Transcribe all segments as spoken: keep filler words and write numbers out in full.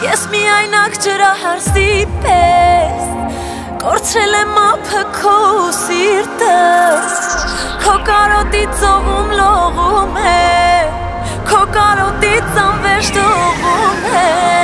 Ես միայնակ ջրահարսի պես կորցրել եմ ափը քո սիրտը Քո կարոտի ծովում լողում է Քո կարոտի ծանվեշ դողում է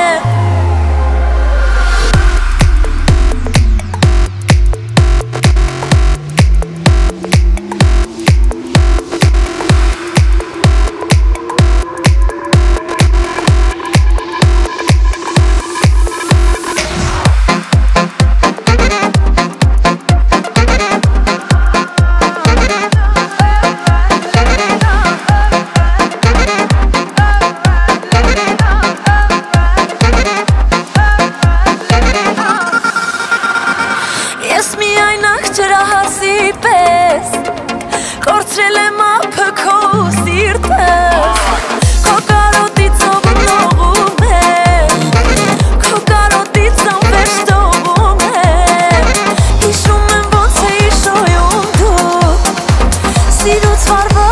Ես միայնակ ջրահարսի պես կորցրել եմ ափը քո սիրտը Քո կարոտի ծովում լողում է Քո կարոտի ծանվեշ դողում է Հիշում եմ ոնց էի շոյում դու Սիրուց վարվա